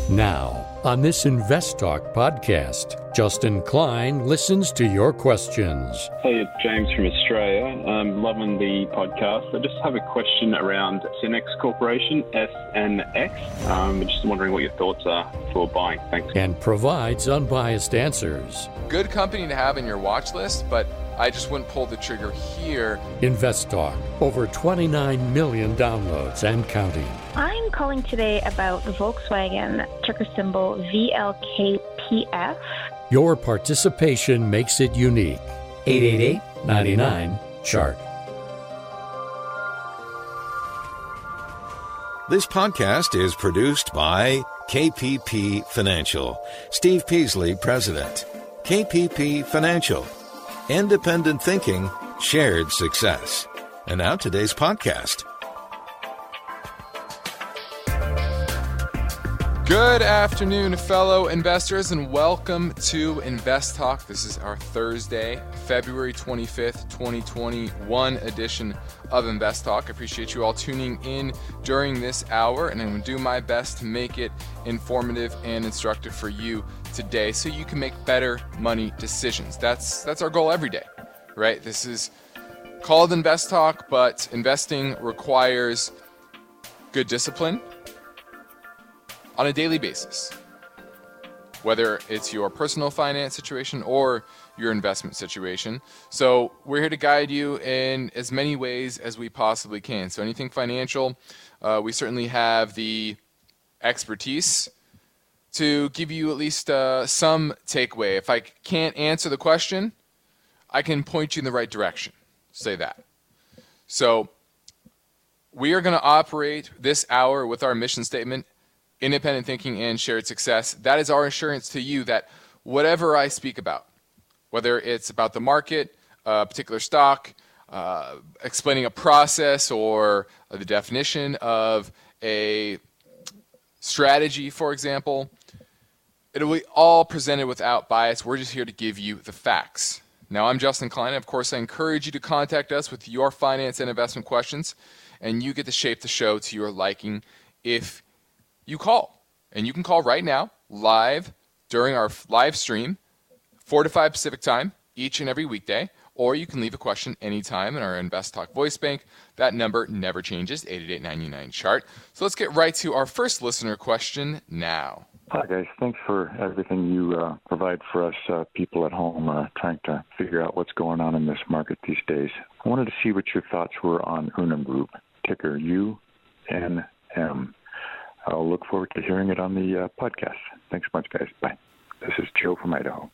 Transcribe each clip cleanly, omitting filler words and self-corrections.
Now, on this Invest Talk podcast, Justin Klein listens to your questions. Hey, it's James from Australia. I'm loving the podcast. I just have a question around Cenex Corporation, SNX. I'm just wondering what your thoughts are for buying. Thanks. And provides unbiased answers. Good company to have in your watch list, but I just wouldn't pull the trigger here. Invest Talk, over 29 million downloads and counting. I'm calling today about Volkswagen, ticker symbol VLKPF. Your participation makes it unique. 888-99-CHART. This podcast is produced by KPP Financial. Steve Peasley, President. KPP Financial. Independent thinking, shared success. And now today's podcast. Good afternoon, fellow investors, and welcome to Invest Talk. This is our Thursday, February 25th, 2021 edition of Invest Talk. I appreciate you all tuning in during this hour, and I'm going to do my best to make it informative and instructive for you today so you can make better money decisions. That's our goal every day, right? This is called Invest Talk, but investing requires good discipline on a daily basis, whether it's your personal finance situation or your investment situation. So we're here to guide you in as many ways as we possibly can. So anything financial, we certainly have the expertise to give you at least some takeaway. If I can't answer the question, I can point you in the right direction. Say that. So we are going to operate this hour with our mission statement, independent thinking and shared success. That is our assurance to you that whatever I speak about, whether it's about the market, a particular stock, explaining a process or the definition of a strategy, for example, it'll be all presented without bias. We're just here to give you the facts. Now, I'm Justin Klein. Of course, I encourage you to contact us with your finance and investment questions, and you get to shape the show to your liking if you call. And you can call right now, live, during our live stream, 4 to 5 Pacific time, each and every weekday, or you can leave a question anytime in our Invest Talk voice bank. That number never changes, 888-99-CHART. So let's get right to our first listener question now. Hi, guys. Thanks for everything you provide for us people at home trying to figure out what's going on in this market these days. I wanted to see what your thoughts were on Unum Group, ticker UNM. I'll look forward to hearing it on the podcast. Thanks much, guys. Bye. This is Joe from Idaho.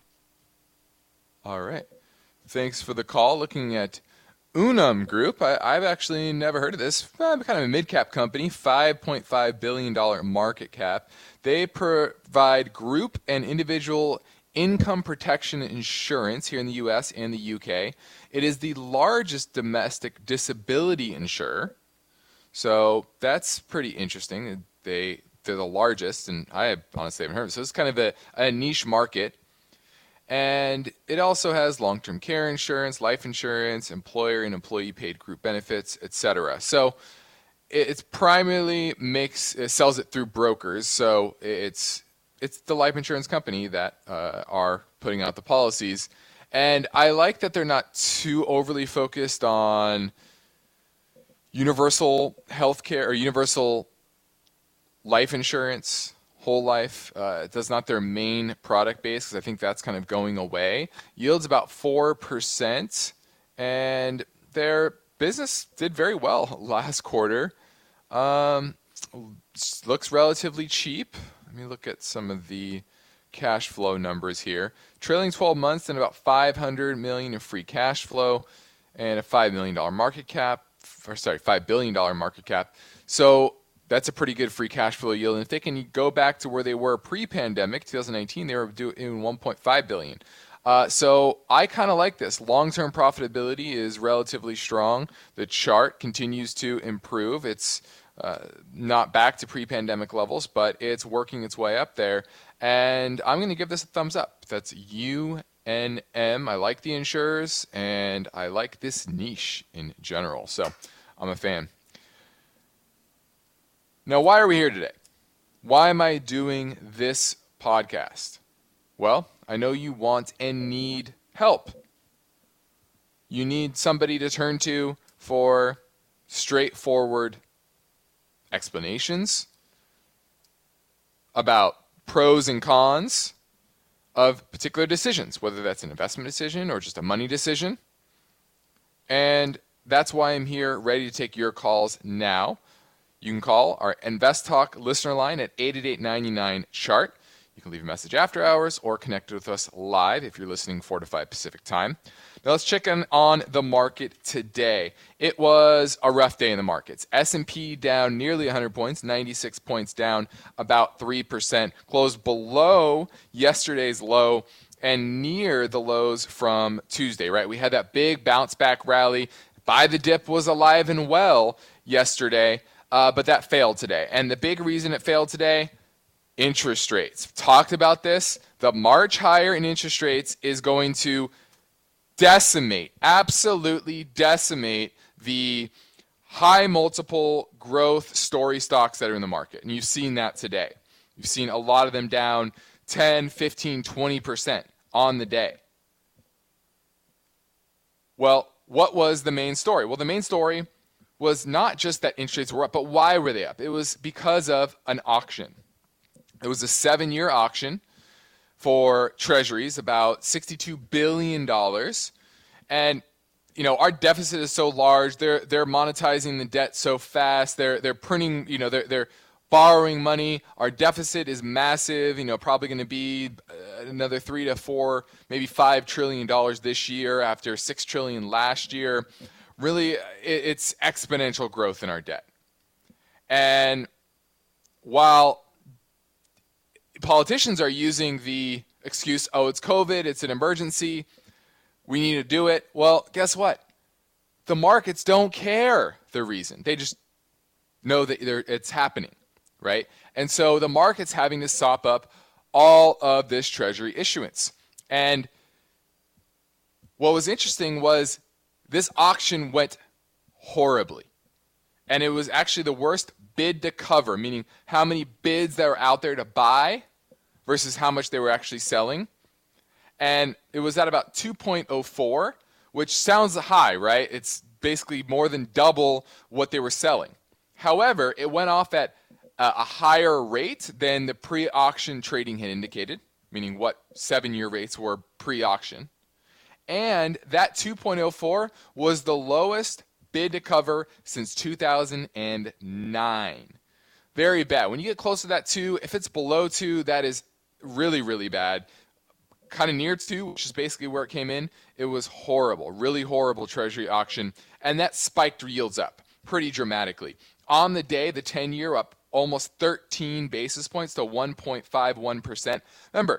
All right. Thanks for the call. Looking at Unum Group, I've actually never heard of this. Kind of a mid-cap company, $5.5 billion market cap. They provide group and individual income protection insurance here in the U.S. and the U.K. It is the largest domestic disability insurer. So that's pretty interesting. They're the largest, and I honestly haven't heard of it. So it's kind of a niche market. And it also has long-term care insurance, life insurance, employer and employee paid group benefits, etc. So it's primarily sells it through brokers. So it's the life insurance company that are putting out the policies. And I like that they're not too overly focused on universal health care or universal life insurance, whole life. That's not their main product base because I think that's kind of going away. Yields about 4%, and their business did very well last quarter. Looks relatively cheap. Let me look at some of the cash flow numbers here. Trailing 12 months and about $500 million in free cash flow and a $5 million market cap. $5 billion market cap. So that's a pretty good free cash flow yield. And if they can go back to where they were pre-pandemic, 2019, they were doing $1.5 billion. So I kind of like this. Long-term profitability is relatively strong. The chart continues to improve. It's not back to pre-pandemic levels, but it's working its way up there. And I'm going to give this a thumbs up. That's UNM. I like the insurers, and I like this niche in general. So I'm a fan. Now, why are we here today? Why am I doing this podcast? Well, I know you want and need help. You need somebody to turn to for straightforward explanations about pros and cons of particular decisions, whether that's an investment decision or just a money decision. And that's why I'm here ready to take your calls now. You can call our Invest Talk listener line at 888-99-CHART. You can leave a message after hours or connect with us live if you're listening 4 to 5 Pacific time. Now let's check in on the market today. It was a rough day in the markets. S&P down nearly 100 points, 96 points down, about 3%. Closed below yesterday's low and near the lows from Tuesday, right? We had that big bounce back rally. Buy the dip was alive and well yesterday, but that failed today. And the big reason it failed today, interest rates. Talked about this. The march higher in interest rates is going to absolutely decimate the high multiple growth story stocks that are in the market. And you've seen that today. You've seen a lot of them down 10, 15, 20% on the day. Well, what was the main story? Well, the main story was not just that interest rates were up, but why were they up? It was because of an auction. It was a 7-year auction for treasuries, about $62 billion. And, you know, our deficit is so large, they're monetizing the debt so fast, they're printing, you know, they're borrowing money. Our deficit is massive, you know, probably going to be another 3 to 4, maybe $5 trillion this year after $6 trillion last year. Really, it's exponential growth in our debt. And while politicians are using the excuse, oh, it's COVID, it's an emergency, we need to do it. Well, guess what? The markets don't care the reason. They just know that it's happening, right? And so the market's having to sop up all of this treasury issuance. And what was interesting was this auction went horribly. And it was actually the worst bid to cover, meaning how many bids that were out there to buy versus how much they were actually selling. And it was at about 2.04, which sounds high, right? It's basically more than double what they were selling. However, it went off at a higher rate than the pre-auction trading had indicated, meaning what 7-year rates were pre-auction. And that 2.04 was the lowest bid to cover since 2009. Very bad. When you get close to that 2, if it's below 2, that is really, really bad. Kind of near 2, which is basically where it came in, it was horrible, really horrible treasury auction, and that spiked yields up pretty dramatically. On the day, the 10-year up almost 13 basis points to 1.51%. Remember,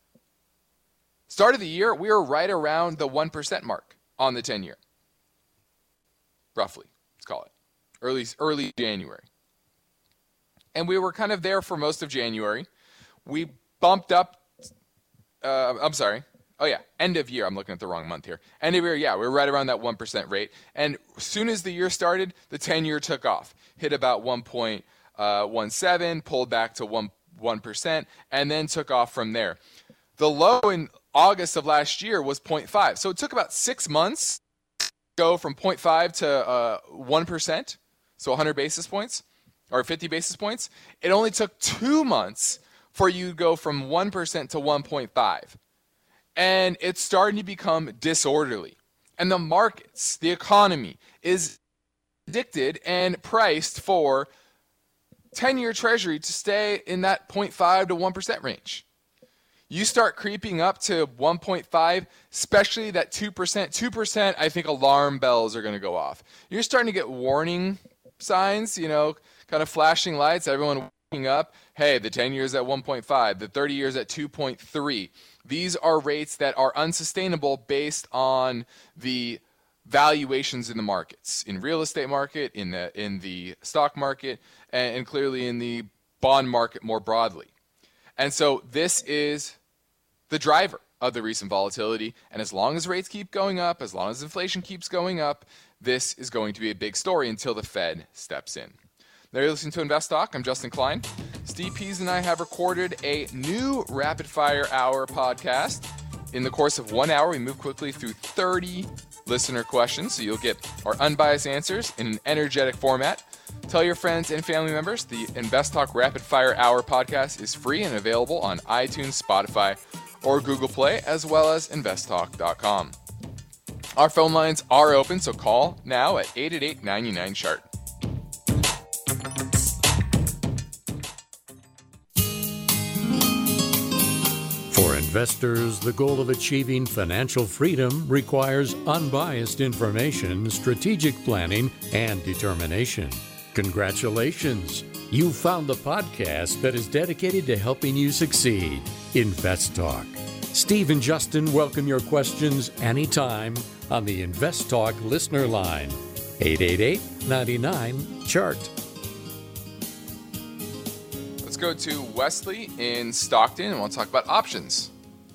start of the year, we were right around the 1% mark on the 10-year. Roughly, let's call it. Early January. And we were kind of there for most of January. We bumped up, end of year. I'm looking at the wrong month here. End of year, we were right around that 1% rate. And as soon as the year started, the 10-year took off. Hit about 1.17, pulled back to 1%, and then took off from there. The low in August of last year was 0.5. So it took about 6 months to go from 0.5 to 1%, so 100 basis points, or 50 basis points. It only took 2 months for you to go from 1% to 1.5. And it's starting to become disorderly. And the markets, the economy, is predicted and priced for 10-year treasury to stay in that 0.5 to 1% range. You start creeping up to 1.5, especially that 2%. 2%, I think alarm bells are going to go off. You're starting to get warning signs, kind of flashing lights, everyone waking up. Hey, the 10 years at 1.5, the 30 years at 2.3. These are rates that are unsustainable based on the valuations in the markets, in real estate market, in the stock market, and clearly in the bond market more broadly. And so this is the driver of the recent volatility. And as long as rates keep going up, as long as inflation keeps going up, this is going to be a big story until the Fed steps in. Now you're listening to Invest Talk. I'm Justin Klein. Steve Pease and I have recorded a new Rapid Fire Hour podcast. In the course of 1 hour, we move quickly through 30 listener questions, so you'll get our unbiased answers in an energetic format. Tell your friends and family members the InvestTalk Rapid Fire Hour podcast is free and available on iTunes, Spotify, or Google Play, as well as investtalk.com. Our phone lines are open, so call now at 888-99-CHART. For investors, the goal of achieving financial freedom requires unbiased information, strategic planning, and determination. Congratulations! You found the podcast that is dedicated to helping you succeed. Invest Talk. Steve and Justin welcome your questions anytime on the Invest Talk listener line. 888-99-CHART. Let's go to Wesley in Stockton, and we'll talk about options.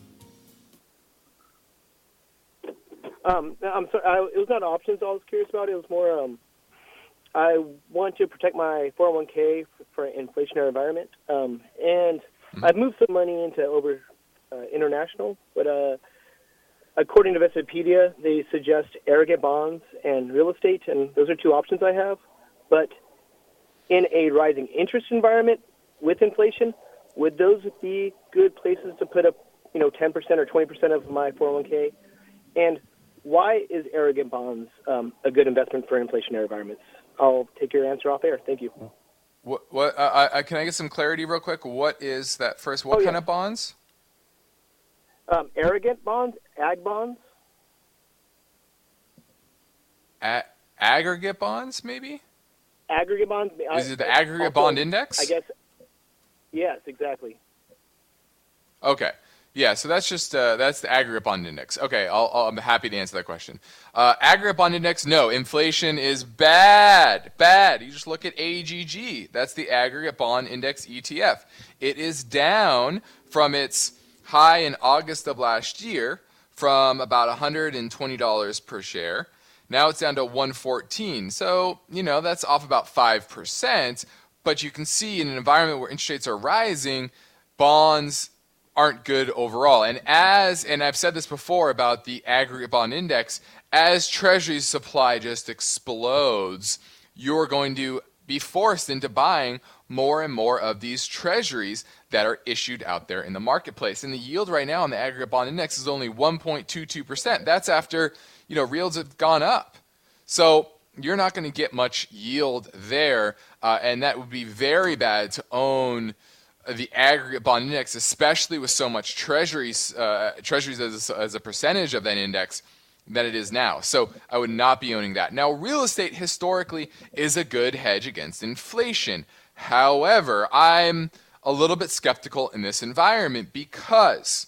I'm sorry, it was not options I was curious about. It was more, I want to protect my 401k for an inflationary environment. And I've moved some money into international, but according to Investopedia, they suggest arrogant bonds and real estate, and those are two options I have. But in a rising interest environment with inflation, would those be good places to put up, 10% or 20% of my 401k? And why is arrogant bonds a good investment for inflationary environments? I'll take your answer off air. Thank you. What can I get some clarity real quick? What is that first? What kind of bonds? Arrogant bonds, ag bonds. Aggregate bonds, maybe? Aggregate bonds. Is it the aggregate bond index? I guess. Yes, exactly. Okay. Yeah, so that's just that's the aggregate bond index. Okay, I'm happy to answer that question. Aggregate bond index, no, inflation is bad. You just look at AGG. That's the aggregate bond index ETF. It is down from its high in August of last year from about $120 per share. Now it's down to $114. So, that's off about 5%. But you can see in an environment where interest rates are rising, bonds aren't good overall. And I've said this before about the aggregate bond index, as Treasury supply just explodes, you're going to be forced into buying more and more of these treasuries that are issued out there in the marketplace. And the yield right now on the aggregate bond index is only 1.22%. That's after, yields have gone up. So you're not going to get much yield there, and that would be very bad to own the aggregate bond index, especially with so much treasuries as a percentage of that index than it is now. So I would not be owning that. Now, real estate historically is a good hedge against inflation. However, I'm a little bit skeptical in this environment because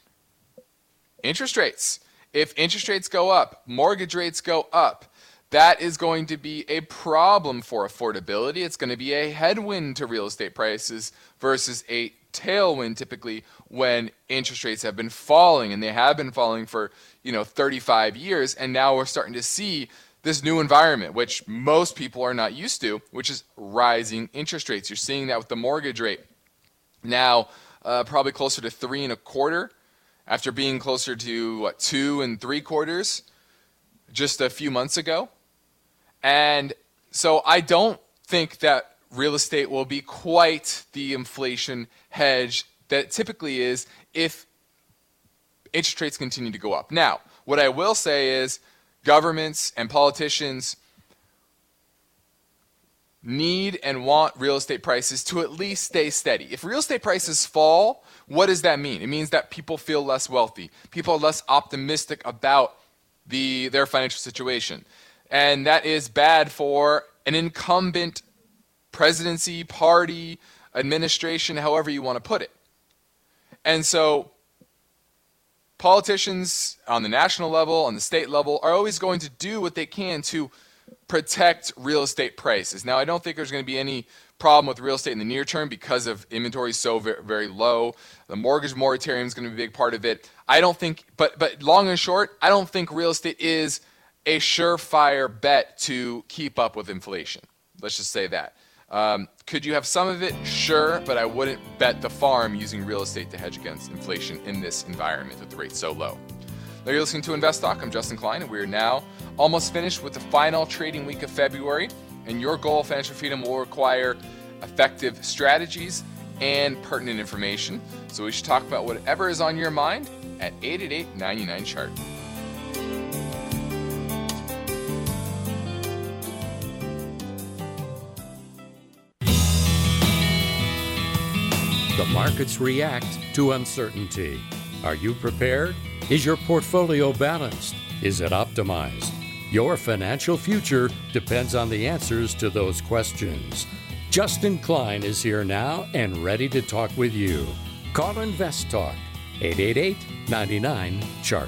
interest rates. If interest rates go up, mortgage rates go up, that is going to be a problem for affordability. It's going to be a headwind to real estate prices versus a tailwind typically when interest rates have been falling, and they have been falling for 35 years, and now we're starting to see this new environment, which most people are not used to, which is rising interest rates. You're seeing that with the mortgage rate now probably closer to 3.25% after being closer to 2 3/4 just a few months ago. And so I don't think that real estate will be quite the inflation hedge that it typically is if interest rates continue to go up. Now, what I will say is governments and politicians need and want real estate prices to at least stay steady. If real estate prices fall, what does that mean? It means that people feel less wealthy. People are less optimistic about their financial situation. And that is bad for an incumbent presidency, party, administration, however you want to put it. And so politicians on the national level, on the state level, are always going to do what they can to protect real estate prices. Now, I don't think there's going to be any problem with real estate in the near term because of inventory so very, very low. The mortgage moratorium is going to be a big part of it. I don't think, but long and short, I don't think real estate is a surefire bet to keep up with inflation. Let's just say that. Could you have some of it? Sure, but I wouldn't bet the farm using real estate to hedge against inflation in this environment with the rates so low. Now you're listening to Invest Talk. I'm Justin Klein, and we are now almost finished with the final trading week of February. And your goal of financial freedom will require effective strategies and pertinent information. So we should talk about whatever is on your mind at 888-99-CHART. The markets react to uncertainty. Are you prepared? Is your portfolio balanced? Is it optimized? Your financial future depends on the answers to those questions. Justin Klein is here now and ready to talk with you. Call Invest Talk, 888-99-CHART.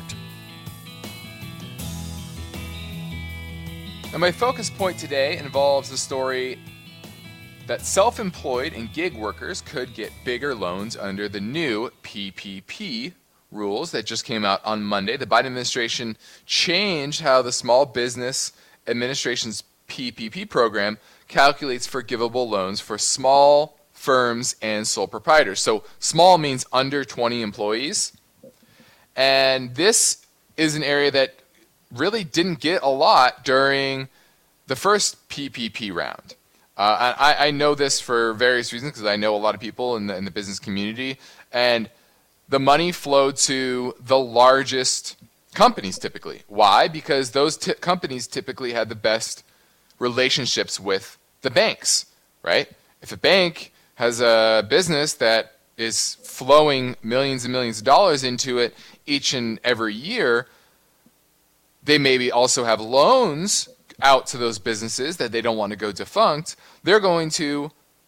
Now my focus point today involves the story that self-employed and gig workers could get bigger loans under the new PPP rules that just came out on Monday. The Biden administration changed how the Small Business Administration's PPP program calculates forgivable loans for small firms and sole proprietors. So small means under 20 employees. And this is an area that really didn't get a lot during the first PPP round. I know this for various reasons because I know a lot of people in the business community, and the money flowed to the largest companies typically. Why? Because those companies typically had the best relationships with the banks, right? If a bank has a business that is flowing millions and millions of dollars into it each and every year, they maybe also have loans out to those businesses that they don't want to go defunct. They're going to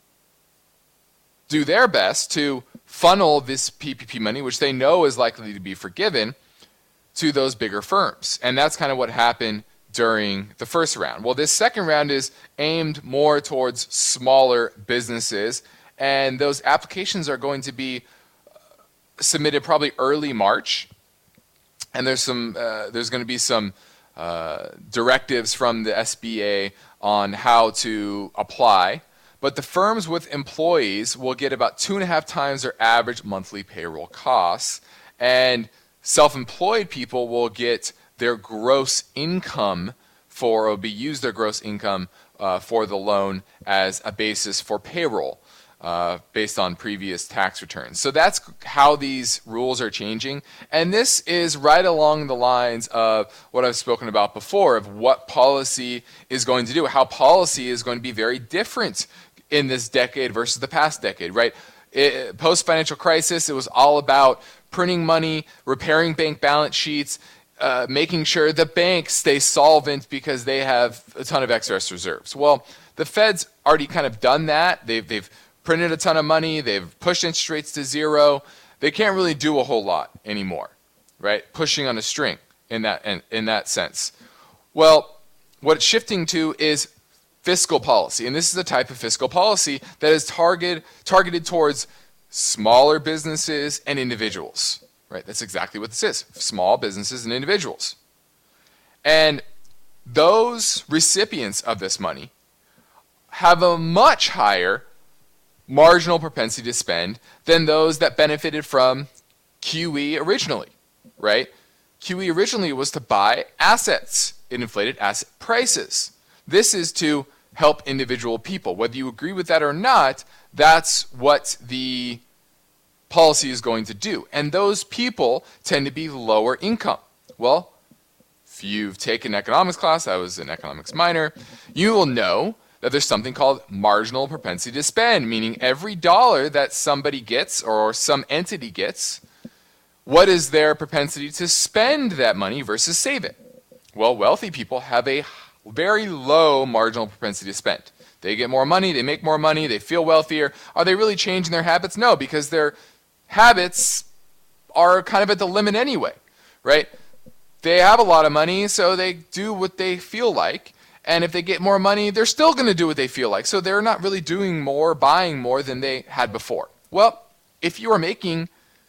do their best to funnel this PPP money, which they know is likely to be forgiven, to those bigger firms. And that's kind of what happened during the first round. Well, this second round is aimed more towards smaller businesses, and those applications are going to be submitted probably early March. And there's going to be some directives from the SBA on how to apply. But the firms with employees will get about 2.5 times their average monthly payroll costs. And self-employed people will get their gross income use their gross income for the loan as a basis for payroll based on previous tax returns. So that's how these rules are changing. And this is right along the lines of what I've spoken about before, of what policy is going to do, how policy is going to be very different in this decade versus the past decade, right? Post-financial crisis, it was all about printing money, repairing bank balance sheets, making sure the banks stay solvent because they have a ton of excess reserves. Well, the Fed's already kind of done that. They've printed a ton of money. They've pushed interest rates to zero. They can't really do a whole lot anymore, right? Pushing on a string in that sense. Well, what it's shifting to is fiscal policy, and this is a type of fiscal policy that is targeted towards smaller businesses and individuals, right? That's exactly what this is, small businesses and individuals. And those recipients of this money have a much higher marginal propensity to spend than those that benefited from QE originally, right? QE originally was to buy assets. It inflated asset prices. This is to help individual people. Whether you agree with that or not, that's what the policy is going to do. And those people tend to be lower income. Well, if you've taken economics class, I was an economics minor, you will know that there's something called marginal propensity to spend, meaning every dollar that somebody gets or some entity gets, what is their propensity to spend that money versus save it? Well, wealthy people have a very low marginal propensity to spend. They get more money, they make more money, they feel wealthier. Are they really changing their habits? No, because their habits are kind of at the limit anyway, right? They have a lot of money, so they do what they feel like. And if they get more money, they're still going to do what they feel like. So they're not really doing more, buying more than they had before. Well, if you are making,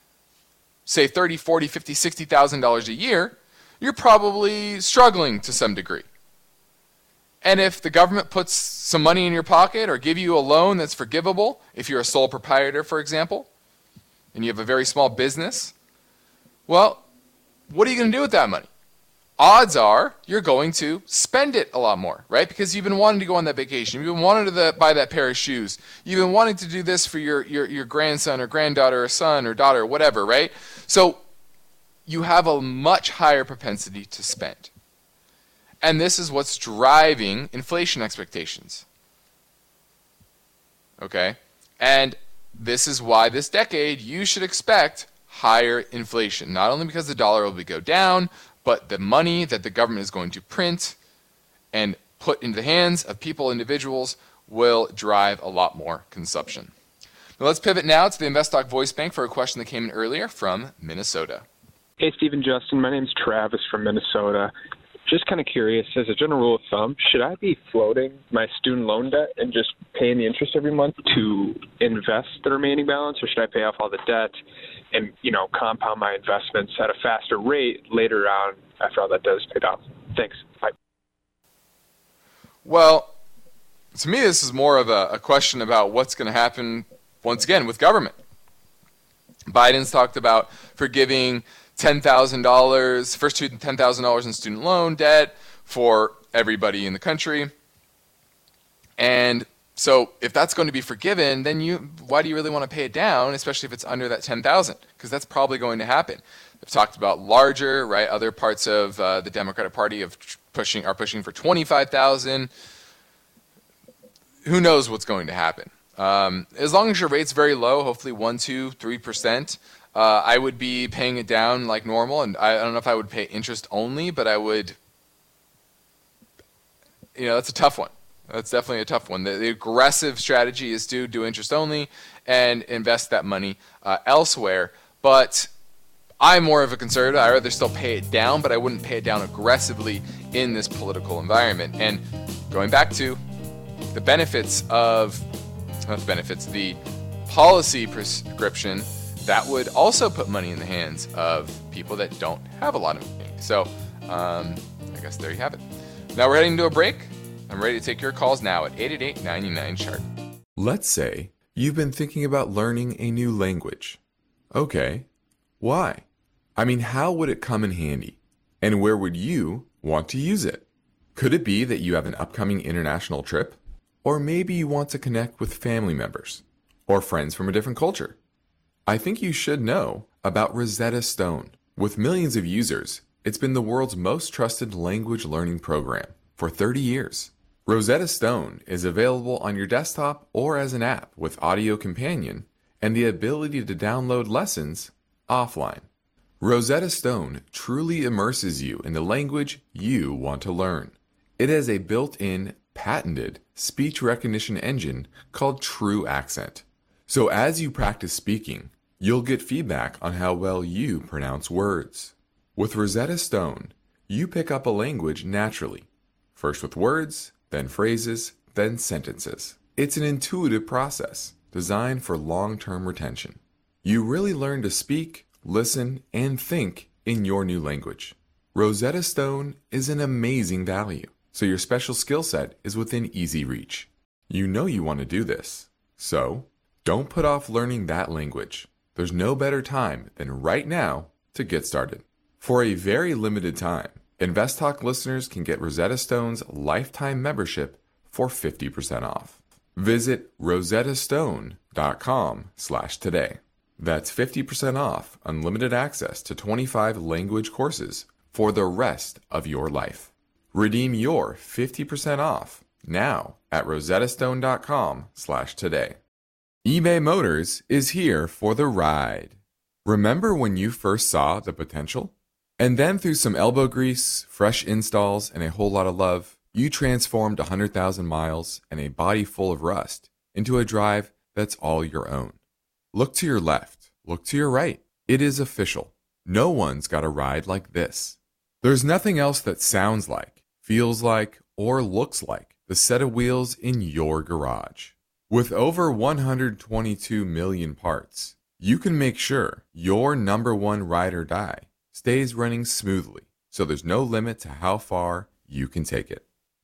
say, $30,000, $40,000, $50,000, $60,000 a year, you're probably struggling to some degree. And if the government puts some money in your pocket or give you a loan that's forgivable, if you're a sole proprietor, for example, and you have a very small business, well, what are you going to do with that money? Odds are you're going to spend it a lot more, right? Because you've been wanting to go on that vacation. You've been wanting to buy that pair of shoes. You've been wanting to do this for your grandson or granddaughter or son or daughter, whatever, right? So you have a much higher propensity to spend. And this is what's driving inflation expectations. Okay? And this is why this decade you should expect higher inflation. Not only because the dollar will go down, but the money that the government is going to print and put into the hands of people, individuals, will drive a lot more consumption. Now let's pivot now to the InvestTalk Voice Bank for a question that came in earlier from Minnesota. Hey, Steve and Justin. My name's Travis from Minnesota. Just kind of curious, as a general rule of thumb, should I be floating my student loan debt and just paying the interest every month to invest the remaining balance, or should I pay off all the debt and, compound my investments at a faster rate later on after all that debt is paid off? Thanks. Bye. Well, to me, this is more of a question about what's going to happen, once again, with government. Biden's talked about forgiving $10,000, first $10,000 in student loan debt for everybody in the country. And so if that's going to be forgiven, then why do you really want to pay it down, especially if it's under that $10,000? Because that's probably going to happen. We've talked about larger, right? Other parts of the Democratic Party are pushing for $25,000. Who knows what's going to happen? As long as your rate's very low, hopefully 1%, 2%, 3%, I would be paying it down like normal. And I don't know if I would pay interest only, but I would, that's a tough one. That's definitely a tough one. The aggressive strategy is to do interest only and invest that money elsewhere. But I'm more of a conservative. I'd rather still pay it down, but I wouldn't pay it down aggressively in this political environment. And going back to the the policy prescription, that would also put money in the hands of people that don't have a lot of money. So I guess there you have it. Now we're heading to a break. I'm ready to take your calls now at 888-99-CHART. Let's say you've been thinking about learning a new language. Okay, why? I mean, how would it come in handy? And where would you want to use it? Could it be that you have an upcoming international trip? Or maybe you want to connect with family members or friends from a different culture. I think you should know about Rosetta Stone. With millions of users, it's been the world's most trusted language learning program for 30 years. Rosetta Stone is available on your desktop or as an app with Audio Companion and the ability to download lessons offline. Rosetta Stone truly immerses you in the language you want to learn. It has a built-in, patented speech recognition engine called True Accent. So as you practice speaking, you'll get feedback on how well you pronounce words. With Rosetta Stone, you pick up a language naturally. First with words, then phrases, then sentences. It's an intuitive process designed for long-term retention. You really learn to speak, listen, and think in your new language. Rosetta Stone is an amazing value, so your special skill set is within easy reach. You know you want to do this, so don't put off learning that language. There's no better time than right now to get started. For a very limited time, InvestTalk listeners can get Rosetta Stone's lifetime membership for 50% off. Visit rosettastone.com/today. That's 50% off unlimited access to 25 language courses for the rest of your life. Redeem your 50% off now at rosettastone.com/today. eBay Motors is here for the ride. Remember when you first saw the potential? And then through some elbow grease, fresh installs, and a whole lot of love, you transformed 100,000 miles and a body full of rust into a drive that's all your own. Look to your left. Look to your right. It is official. No one's got a ride like this. There's nothing else that sounds like, feels like, or looks like the set of wheels in your garage. With over 122 million parts, you can make sure your number one ride or die stays running smoothly, so there's no limit to how far you can take it.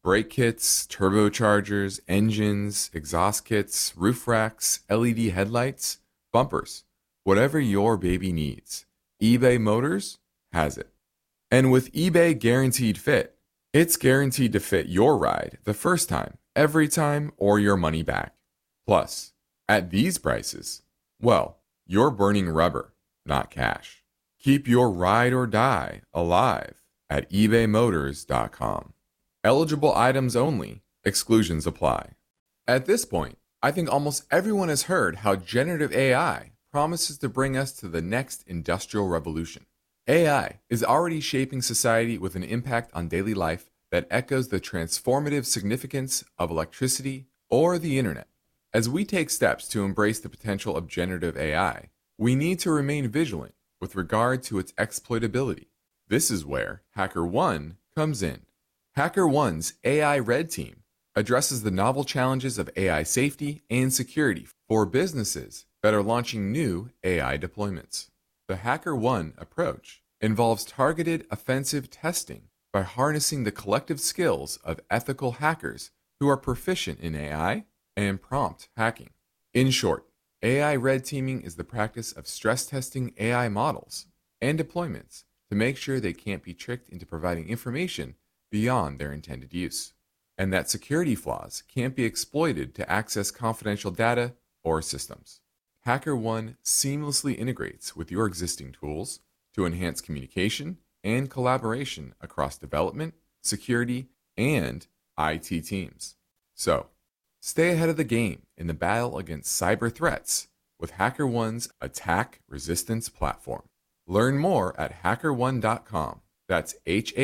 Brake kits, turbochargers, engines, exhaust kits, roof racks, LED headlights, bumpers, whatever your baby needs, eBay Motors has it. And with eBay Guaranteed Fit, it's guaranteed to fit your ride the first time, every time, or your money back. Plus, at these prices, well, you're burning rubber, not cash. Keep your ride or die alive at ebaymotors.com. Eligible items only. Exclusions apply. At this point, I think almost everyone has heard how generative AI promises to bring us to the next industrial revolution. AI is already shaping society with an impact on daily life that echoes the transformative significance of electricity or the internet. As we take steps to embrace the potential of generative AI, we need to remain vigilant with regard to its exploitability. This is where HackerOne comes in. HackerOne's AI Red Team addresses the novel challenges of AI safety and security for businesses that are launching new AI deployments. The HackerOne approach involves targeted offensive testing by harnessing the collective skills of ethical hackers who are proficient in AI and prompt hacking. In short, AI red teaming is the practice of stress testing AI models and deployments to make sure they can't be tricked into providing information beyond their intended use, and that security flaws can't be exploited to access confidential data or systems. HackerOne seamlessly integrates with your existing tools to enhance communication and collaboration across development, security, and IT teams. So, stay ahead of the game in the battle against cyber threats with HackerOne's attack resistance platform. Learn more at hackerone.com. That's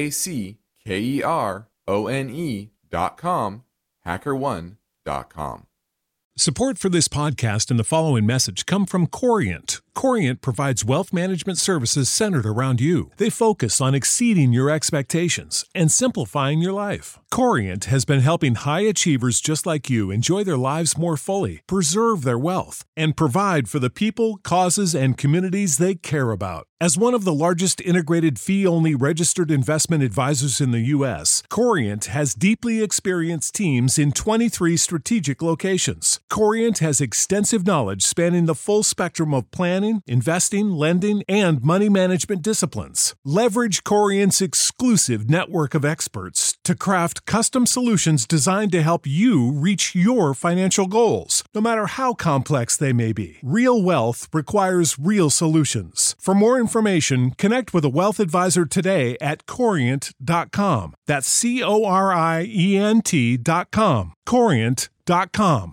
HackerOne.com, hackerone.com. Support for this podcast and the following message come from Corient. Corient provides wealth management services centered around you. They focus on exceeding your expectations and simplifying your life. Corient has been helping high achievers just like you enjoy their lives more fully, preserve their wealth, and provide for the people, causes, and communities they care about. As one of the largest integrated fee-only registered investment advisors in the U.S., Corient has deeply experienced teams in 23 strategic locations. Corient has extensive knowledge spanning the full spectrum of planning, investing, lending, and money management disciplines. Leverage Corient's exclusive network of experts to craft custom solutions designed to help you reach your financial goals, no matter how complex they may be. Real wealth requires real solutions. For more information, connect with a wealth advisor today at Corient.com. That's Corient.com. Corient.com.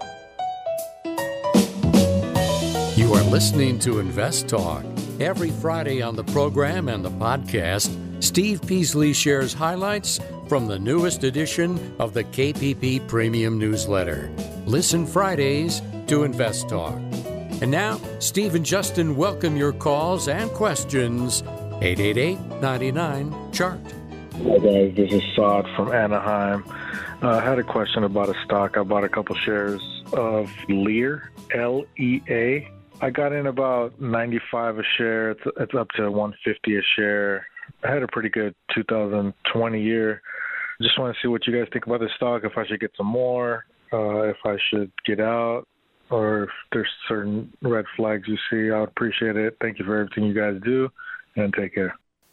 You are listening to Invest Talk. Every Friday on the program and the podcast, Steve Peasley shares highlights from the newest edition of the KPP Premium Newsletter. Listen Fridays to Invest Talk. And now, Steve and Justin welcome your calls and questions. 888-99-CHART. Hi guys, this is Saad from Anaheim. I had a question about a stock. I bought a couple shares of Lear, L-E-A. I got in about 95 a share. It's up to 150 a share. I had a pretty good 2020 year. Just want to see what you guys think about this stock, if I should get some more, if I should get out, or if there's certain red flags you see. I would appreciate it. Thank you for everything you guys do, and take care.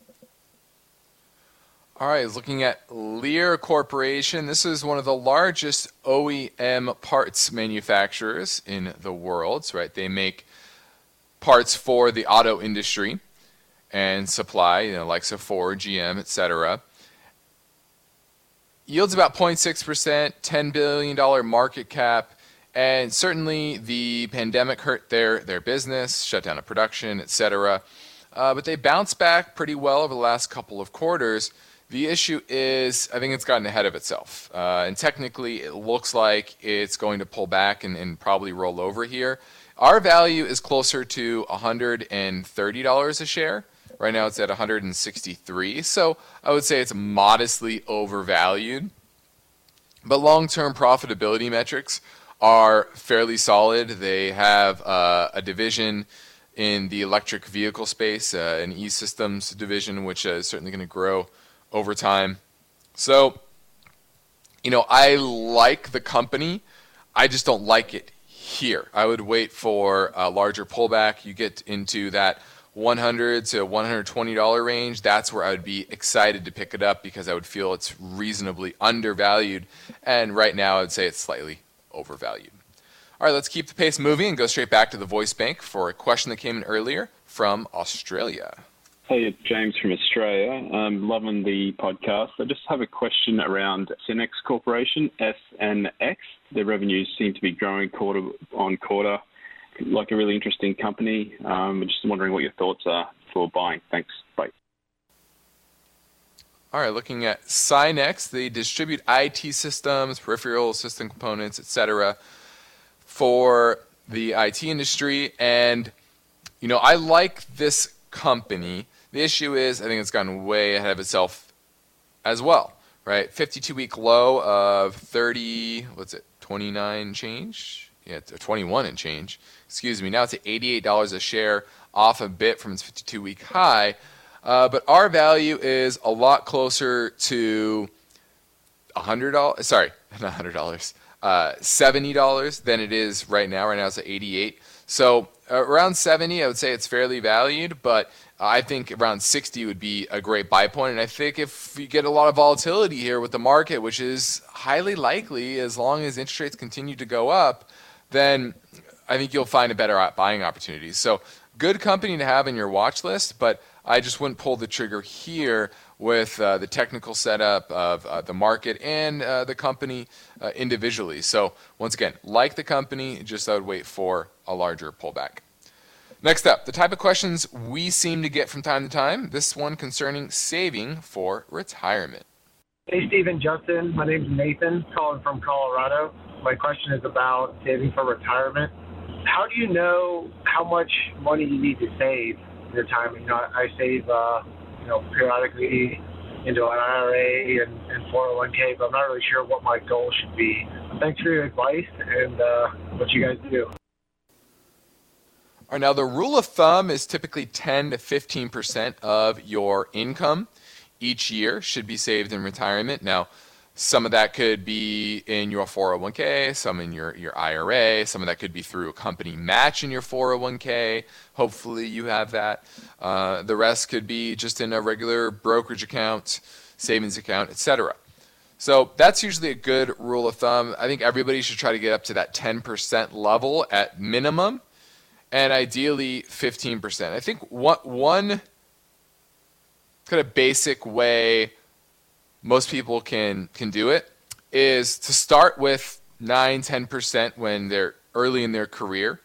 All right, looking at Lear Corporation. This is one of the largest OEM parts manufacturers in the world, right? They make parts for the auto industry and supply, like Ford, GM, etc. Yields about 0.6%, $10 billion market cap, and certainly the pandemic hurt their business, shut down of production, etc. But they bounced back pretty well over the last couple of quarters. The issue is, I think it's gotten ahead of itself. And technically, it looks like it's going to pull back and probably roll over here. Our value is closer to $130 a share. Right now, it's at $163. So I would say it's modestly overvalued. But long-term profitability metrics are fairly solid. They have a division in the electric vehicle space, an E-Systems division, which is certainly going to grow over time. So I like the company. I just don't like it here. I would wait for a larger pullback. You get into that $100 to $120 range. That's where I would be excited to pick it up because I would feel it's reasonably undervalued. And right now, I would say it's slightly overvalued. All right, let's keep the pace moving and go straight back to the voice bank for a question that came in earlier from Australia. Hey, it's James from Australia. I'm loving the podcast. I just have a question around Cenex Corporation, SNX. Their revenues seem to be growing quarter on quarter, like a really interesting company. I'm just wondering what your thoughts are for buying. Thanks. Bye. All right, looking at Cenex, they distribute IT systems, peripheral system components, etc. for the IT industry. And, I like this company. The issue is I think it's gotten way ahead of itself as well, right? 52-week low of 29 change? Yeah, 21 and change. Excuse me. Now it's at $88 a share, off a bit from its 52-week high. But our value is a lot closer to $100. Sorry, not $100. $70 than it is right now. Right now it's at 88. So around 70, I would say it's fairly valued, but I think around 60 would be a great buy point. And I think if you get a lot of volatility here with the market, which is highly likely as long as interest rates continue to go up, then I think you'll find a better buying opportunity. So good company to have in your watch list, but I just wouldn't pull the trigger here with the technical setup of the market and the company individually. So once again, like the company, just I would wait for a larger pullback. Next up, the type of questions we seem to get from time to time. This one concerning saving for retirement. Hey, Steve and Justin. My name's Nathan, calling from Colorado. My question is about saving for retirement. How do you know how much money you need to save in retirement? I save, periodically into an IRA and 401k, but I'm not really sure what my goal should be. Thanks for your advice and what you guys do. All right, now the rule of thumb is typically 10 to 15% of your income each year should be saved in retirement. Now, some of that could be in your 401k, some in your IRA, some of that could be through a company match in your 401k. Hopefully you have that. The rest could be just in a regular brokerage account, savings account, etc. So that's usually a good rule of thumb. I think everybody should try to get up to that 10% level at minimum, and ideally 15%. I think one kind of basic way most people can do it is to start with 9-10% when they're early in their career.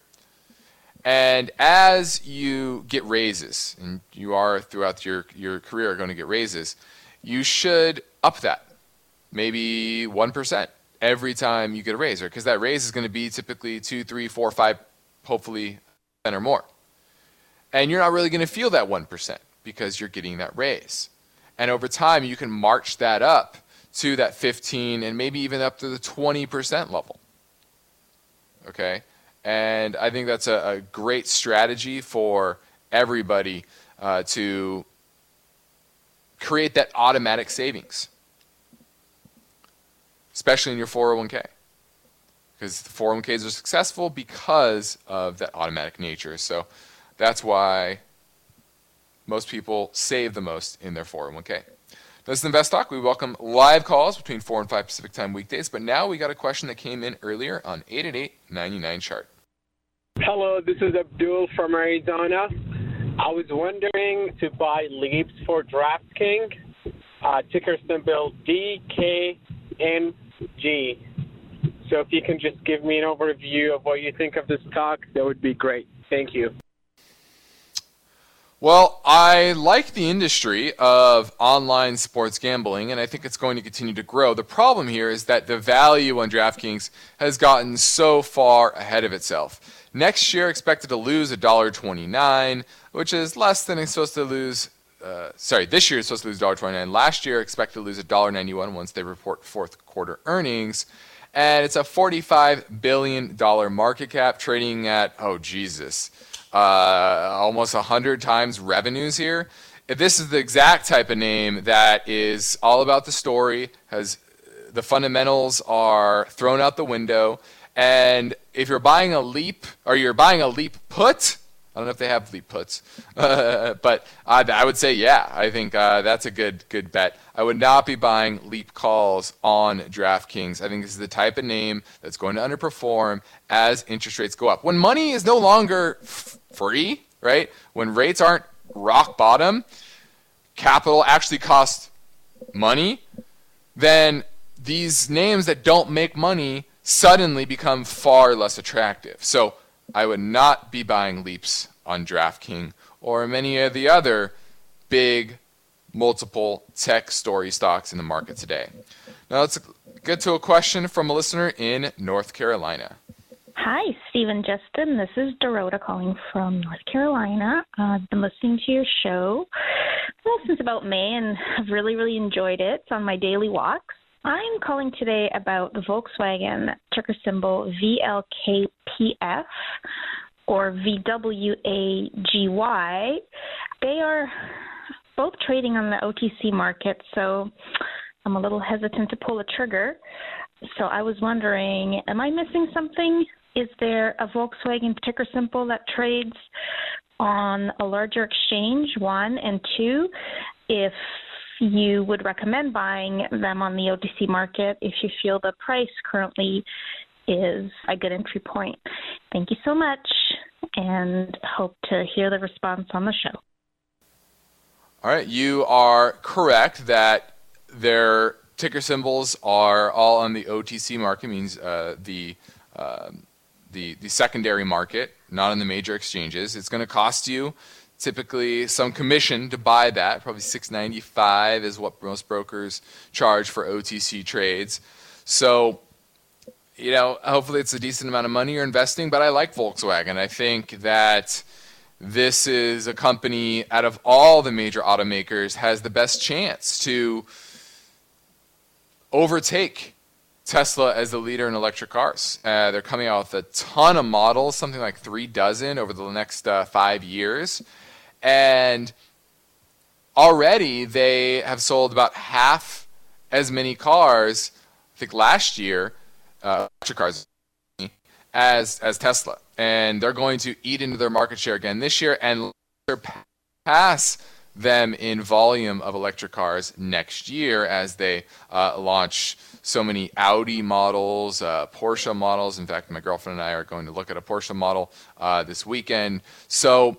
And as you get raises, and you are throughout your career going to get raises, you should up that, maybe 1% every time you get a raise, because that raise is going to be typically 2, 3, 4, 5, hopefully 10 or more. And you're not really going to feel that 1% because you're getting that raise. And over time, you can march that up to that 15 and maybe even up to the 20% level. Okay? And I think that's a great strategy for everybody to create that automatic savings, especially in your 401k. Because the 401ks are successful because of that automatic nature. So that's why most people save the most in their 401k. This is Invest Talk. We welcome live calls between 4 and 5 Pacific Time weekdays, but now we got a question that came in earlier on 888-99-CHART. Hello, this is Abdul from Arizona. I was wondering to buy Leaps for DraftKings, ticker symbol DKNG. So if you can just give me an overview of what you think of this stock, that would be great. Thank you. Well, I like the industry of online sports gambling, and I think it's going to continue to grow. The problem here is that the value on DraftKings has gotten so far ahead of itself. Next year, expected to lose $1.29, which is less than it's supposed to lose. This year it's supposed to lose $1.29. Last year, expected to lose $1.91 once they report fourth quarter earnings. And it's a $45 billion market cap, trading at, almost 100 times revenues here. If this is the exact type of name that is all about the story, has the fundamentals are thrown out the window. And if you're buying a Leap, or you're buying a Leap put, I don't know if they have Leap puts, but I would say, yeah, I think that's a good bet. I would not be buying Leap calls on DraftKings. I think this is the type of name that's going to underperform as interest rates go up. When money is no longer free, right? When rates aren't rock bottom, capital actually costs money, then these names that don't make money suddenly become far less attractive. So I would not be buying Leaps on DraftKings or many of the other big multiple tech story stocks in the market today. Now let's get to a question from a listener in North Carolina. Hi, Steve and Justin. This is Dorota calling from North Carolina. I've been listening to your show since about May and have really enjoyed it on my daily walks. I'm calling today about the Volkswagen, ticker symbol VLKPF or VWAGY. They are both trading on the OTC market, so I'm a little hesitant to pull the trigger. So I was wondering, am I missing something? Is there a Volkswagen ticker symbol that trades on a larger exchange, one? And two, if you would recommend buying them on the OTC market if you feel the price currently is a good entry point. Thank you so much, and hope to hear the response on the show. All right, you are correct that their ticker symbols are all on the OTC market, means the secondary market, not on the major exchanges. It's going to cost you typically some commission to buy that. Probably $6.95 is what most brokers charge for OTC trades. So, hopefully it's a decent amount of money you're investing, but I like Volkswagen. I think that this is a company out of all the major automakers has the best chance to overtake Tesla as the leader in electric cars. They're coming out with a ton of models, something like 36 over the next 5 years. And already they have sold about half as many cars, I think last year, electric cars, as Tesla. And they're going to eat into their market share again this year and surpass them in volume of electric cars next year as they launch so many Audi models, Porsche models. In fact, my girlfriend and I are going to look at a Porsche model this weekend. So,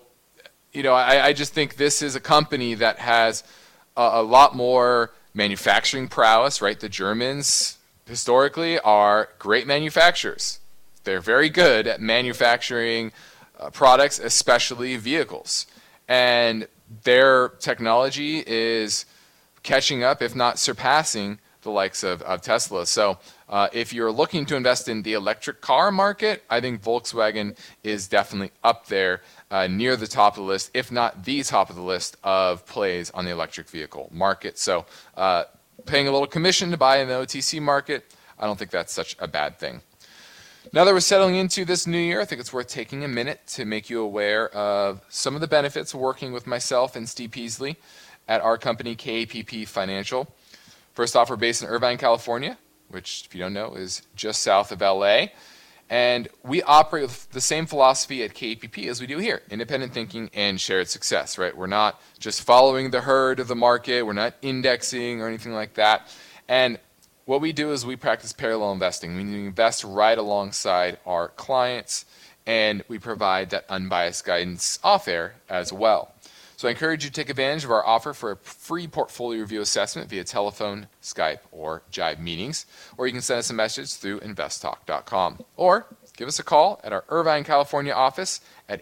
I just think this is a company that has a lot more manufacturing prowess, right? The Germans historically are great manufacturers. They're very good at manufacturing products, especially vehicles. And their technology is catching up, if not surpassing, the likes of Tesla. So if you're looking to invest in the electric car market, I think Volkswagen is definitely up there near the top of the list, if not the top of the list of plays on the electric vehicle market. So paying a little commission to buy in the OTC market, I don't think that's such a bad thing. Now that we're settling into this new year, I think it's worth taking a minute to make you aware of some of the benefits of working with myself and Steve Peasley at our company, KPP Financial. First off, we're based in Irvine, California, which, if you don't know, is just south of LA. And we operate with the same philosophy at KPP as we do here, independent thinking and shared success, right? We're not just following the herd of the market. We're not indexing or anything like that. And what we do is we practice parallel investing. We invest right alongside our clients, and we provide that unbiased guidance off air as well. So I encourage you to take advantage of our offer for a free portfolio review assessment via telephone, Skype, or Jive meetings, or you can send us a message through investtalk.com, or give us a call at our Irvine, California office at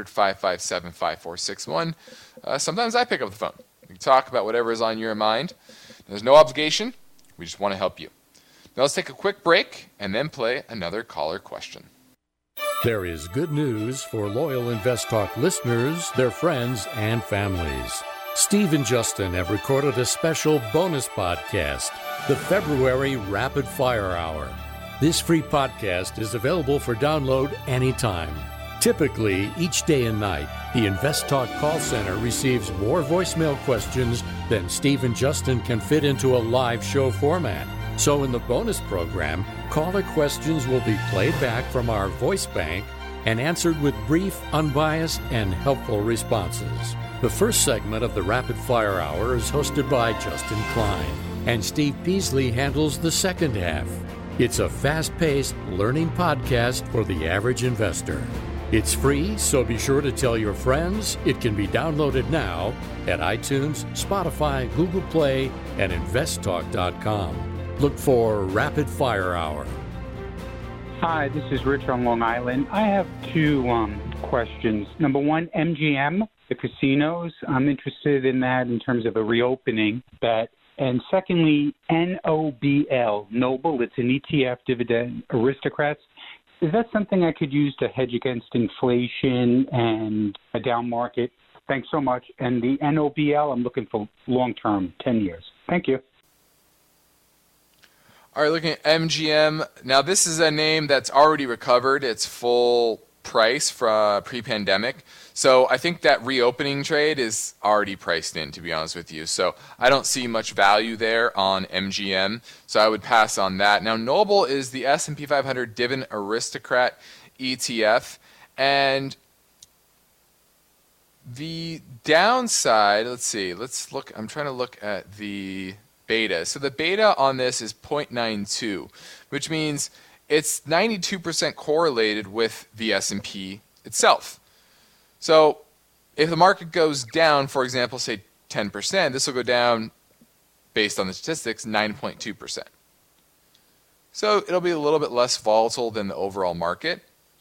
800-557-5461. Sometimes I pick up the phone. We can talk about whatever is on your mind. There's no obligation. We just want to help you. Now let's take a quick break and then play another caller question. There is good news for loyal Invest Talk listeners, their friends, and families. Steve and Justin have recorded a special bonus podcast, the February Rapid Fire Hour. This free podcast is available for download anytime. Typically, each day and night, the Invest Talk call center receives more voicemail questions than Steve and Justin can fit into a live show format. So in the bonus program, caller questions will be played back from our voice bank and answered with brief, unbiased, and helpful responses. The first segment of the Rapid Fire Hour is hosted by Justin Klein, and Steve Peasley handles the second half. It's a fast-paced learning podcast for the average investor. It's free, so be sure to tell your friends. It can be downloaded now at iTunes, Spotify, Google Play, and investtalk.com. Look for Rapid Fire Hour. Hi, this is Rich on Long Island. I have two questions. Number one, MGM, the casinos. I'm interested in that in terms of a reopening bet. And secondly, NOBL, Noble. It's an ETF, Dividend Aristocrats. Is that something I could use to hedge against inflation and a down market? Thanks so much. And the NOBL, I'm looking for long-term, 10 years. Thank you. All right, looking at MGM. Now, this is a name that's already recovered its full price from pre-pandemic. So I think that reopening trade is already priced in, to be honest with you. So I don't see much value there on MGM. So I would pass on that. Now, Noble is the S&P 500 Dividend Aristocrat ETF. And the downside, let's see. Let's look. I'm trying to look at the beta. So the beta on this is 0.92, which means it's 92% correlated with the S&P itself. So if the market goes down, for example, say 10%, this will go down, based on the statistics, 9.2%. So it'll be a little bit less volatile than the overall market.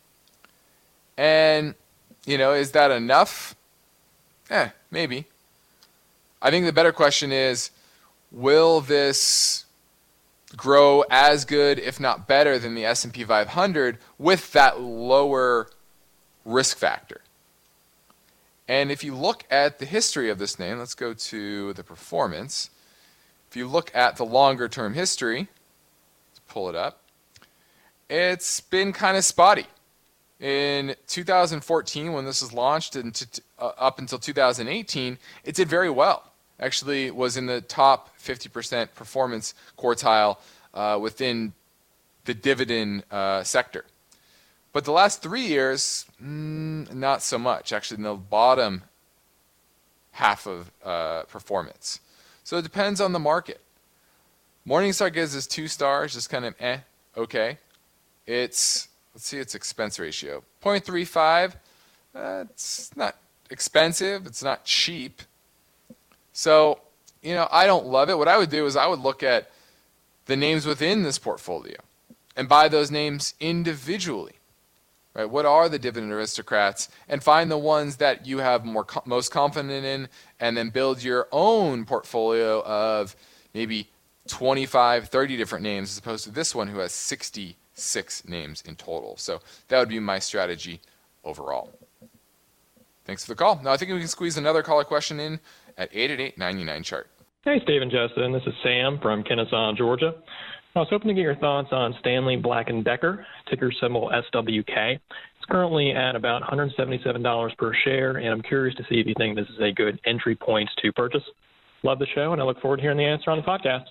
And, is that enough? Maybe. I think the better question is, will this grow as good, if not better, than the S&P 500 with that lower risk factor? And if you look at the history of this name, let's go to the performance. If you look at the longer term history, let's pull it up, it's been kind of spotty. In 2014, when this was launched, and up until 2018, it did very well. Actually was in the top 50% performance quartile within the dividend sector. But the last 3 years, not so much. Actually, in the bottom half of performance. So it depends on the market. Morningstar gives us 2 stars, just kind of okay. Let's see its expense ratio. 0.35, it's not expensive, it's not cheap. So, I don't love it. What I would do is I would look at the names within this portfolio and buy those names individually. Right? What are the dividend aristocrats? And find the ones that you have most confident in, and then build your own portfolio of maybe 25, 30 different names, as opposed to this one who has 66 names in total. So that would be my strategy overall. Thanks for the call. Now I think we can squeeze another caller question in at 888-99-CHART. Hey, Steve and Justin. This is Sam from Kennesaw, Georgia. I was hoping to get your thoughts on Stanley Black & Decker, ticker symbol SWK. It's currently at about $177 per share, and I'm curious to see if you think this is a good entry point to purchase. Love the show, and I look forward to hearing the answer on the podcast.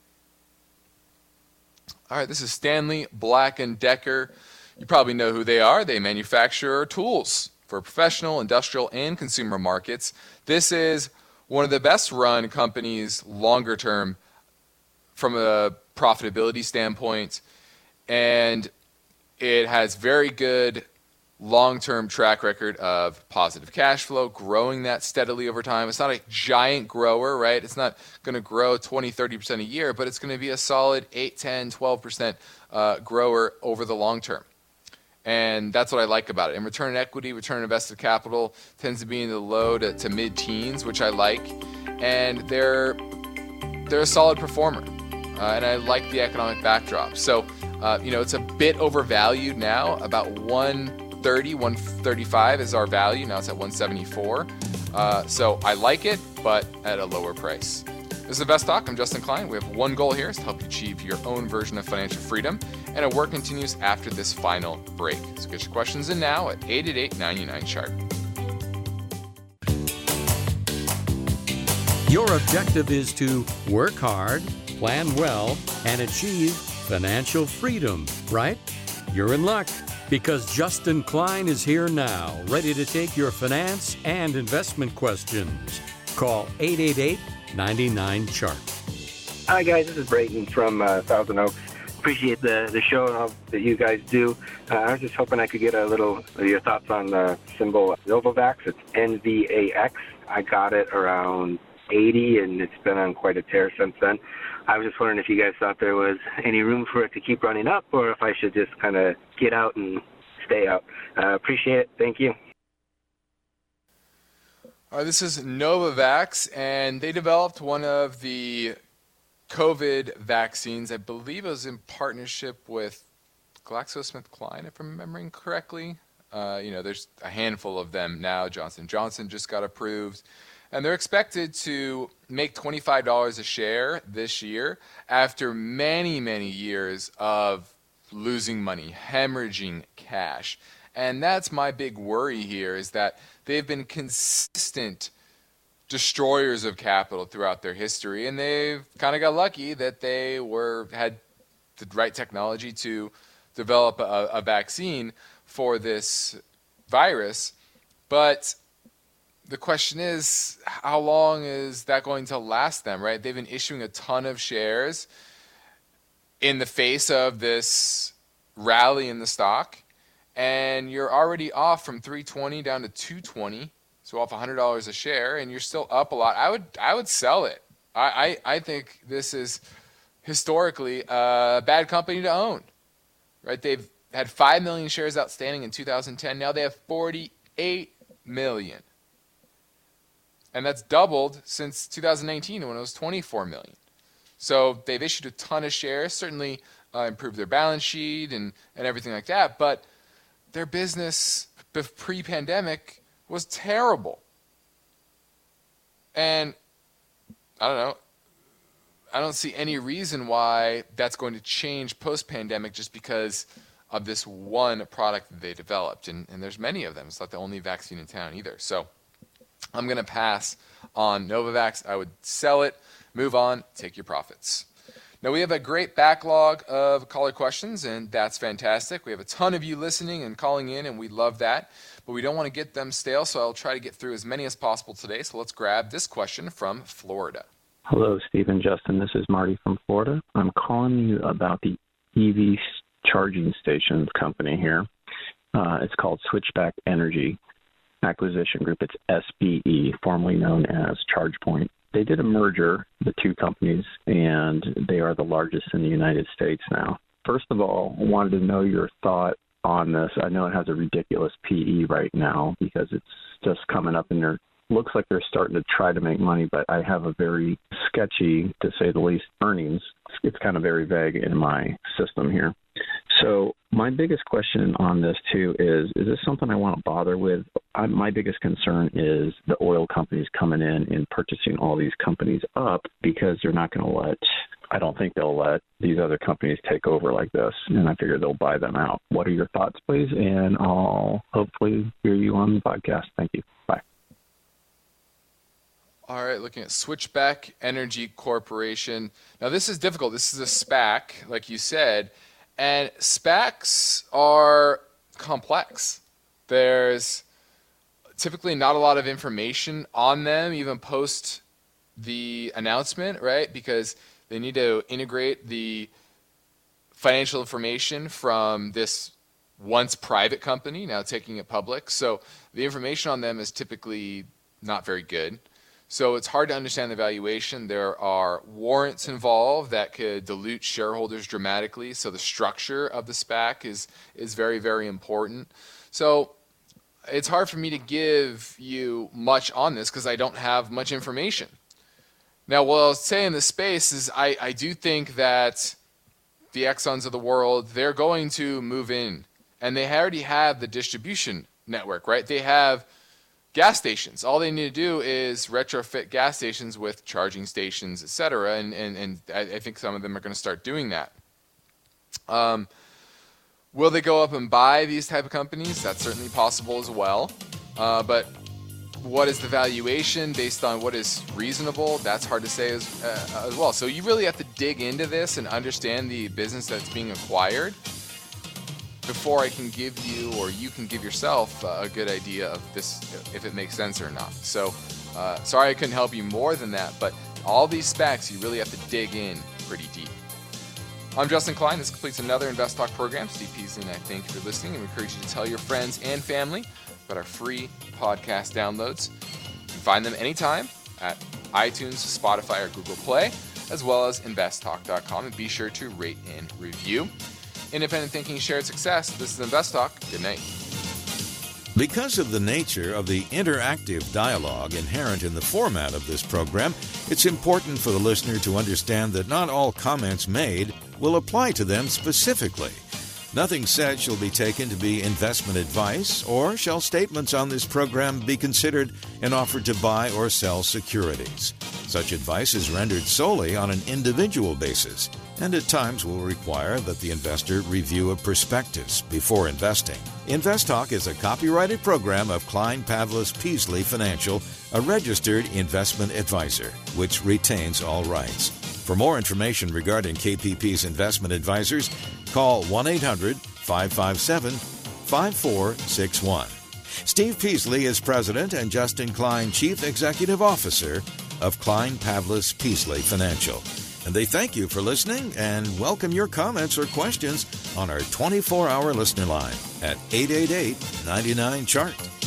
All right, this is Stanley Black & Decker. You probably know who they are. They manufacture tools for professional, industrial, and consumer markets. This is one of the best run companies longer term from a profitability standpoint, and it has very good long-term track record of positive cash flow, growing that steadily over time. It's not a giant grower, right? It's not going to grow 20, 30% a year, but it's going to be a solid 8, 10, 12% grower over the long term. And that's what I like about it. And return on equity, return on invested capital tends to be in the low to mid-teens, which I like. And they're a solid performer. And I like the economic backdrop. So, it's a bit overvalued now. About 130, 135 is our value. Now it's at 174. So I like it, but at a lower price. This is Invest Talk. I'm Justin Klein. We have one goal here is to help you achieve your own version of financial freedom. And our work continues after this final break. So get your questions in now at 888-99-CHART. Your objective is to work hard, plan well, and achieve financial freedom, right? You're in luck, because Justin Klein is here now, ready to take your finance and investment questions. Call 888-99-CHART. Hi, guys. This is Brayton from Thousand Oaks. Appreciate the show and all that you guys do. I was just hoping I could get a little of your thoughts on the symbol Novavax. It's NVAX. I got it around 80, and it's been on quite a tear since then. I was just wondering if you guys thought there was any room for it to keep running up, or if I should just kind of get out and stay out. Appreciate it. Thank you. This is Novavax, and they developed one of the COVID vaccines. I believe it was in partnership with GlaxoSmithKline, if I'm remembering correctly. There's a handful of them now. Johnson & Johnson just got approved. And they're expected to make $25 a share this year after many, many years of losing money, hemorrhaging cash. And that's my big worry here, is that they've been consistent destroyers of capital throughout their history, and they've kind of got lucky that they had the right technology to develop a vaccine for this virus. But the question is, how long is that going to last them, right? They've been issuing a ton of shares in the face of this rally in the stock, and you're already off from 320 down to 220. So off $100 a share, and you're still up a lot. I would sell it. I think this is historically a bad company to own, right? They've had 5 million shares outstanding in 2010. Now they have 48 million, and that's doubled since 2019 when it was 24 million. So they've issued a ton of shares, certainly improved their balance sheet and everything like that. But their business pre-pandemic was terrible. And I don't know. I don't see any reason why that's going to change post-pandemic just because of this one product that they developed. And there's many of them. It's not the only vaccine in town either. So I'm going to pass on Novavax. I would sell it, move on, take your profits. Now, we have a great backlog of caller questions, and that's fantastic. We have a ton of you listening and calling in, and we love that. But we don't want to get them stale, so I'll try to get through as many as possible today. So let's grab this question from Florida. Hello, Steve and Justin. This is Marty from Florida. I'm calling you about the EV charging stations company here. It's called Switchback Energy Acquisition Group. It's SBE, formerly known as ChargePoint. They did a merger, the two companies, and they are the largest in the United States now. First of all, I wanted to know your thought on this. I know it has a ridiculous PE right now because it's just coming up and looks like they're starting to try to make money, but I have a very sketchy, to say the least, earnings. It's kind of very vague in my system here. So my biggest question on this, too, is this something I want to bother with? My biggest concern is the oil companies coming in and purchasing all these companies up because they're not going to I don't think they'll let these other companies take over like this, and I figure they'll buy them out. What are your thoughts, please? And I'll hopefully hear you on the podcast. Thank you. Bye. All right, looking at Switchback Energy Corporation. Now, this is difficult. This is a SPAC, like you said, and SPACs are complex. There's typically not a lot of information on them, even post the announcement, right? Because they need to integrate the financial information from this once private company, now taking it public. So the information on them is typically not very good. So it's hard to understand the valuation. There are warrants involved that could dilute shareholders dramatically. So the structure of the SPAC is very, very important. So it's hard for me to give you much on this because I don't have much information. Now, what I'll say in this space is I do think that the Exxons of the world, they're going to move in. And they already have the distribution network, right? They have gas stations. All they need to do is retrofit gas stations with charging stations, et cetera, and I think some of them are going to start doing that. Will they go up and buy these type of companies? That's certainly possible as well. But what is the valuation based on what is reasonable? That's hard to say as well. So you really have to dig into this and understand the business that's being acquired before I can give you, or you can give yourself, a good idea of this, if it makes sense or not. So sorry I couldn't help you more than that, but all these specs, you really have to dig in pretty deep. I'm Justin Klein. This completes another Invest Talk program. Steve Peasley and I thank you for listening, and we encourage you to tell your friends and family about our free podcast downloads. You can find them anytime at iTunes, Spotify, or Google Play, as well as investtalk.com, and be sure to rate and review. Independent thinking, shared success. This is Invest Talk. Good night. Because of the nature of the interactive dialogue inherent in the format of this program, it's important for the listener to understand that not all comments made will apply to them specifically. Nothing said shall be taken to be investment advice, or shall statements on this program be considered an offer to buy or sell securities. Such advice is rendered solely on an individual basis, and at times will require that the investor review a prospectus before investing. Invest Talk is a copyrighted program of Klein Pavlis Peasley Financial, a registered investment advisor, which retains all rights. For more information regarding KPP's investment advisors, call 1-800-557-5461. Steve Peasley is President and Justin Klein, Chief Executive Officer of Klein Pavlis Peasley Financial. And they thank you for listening and welcome your comments or questions on our 24-hour listener line at 888-99-CHART.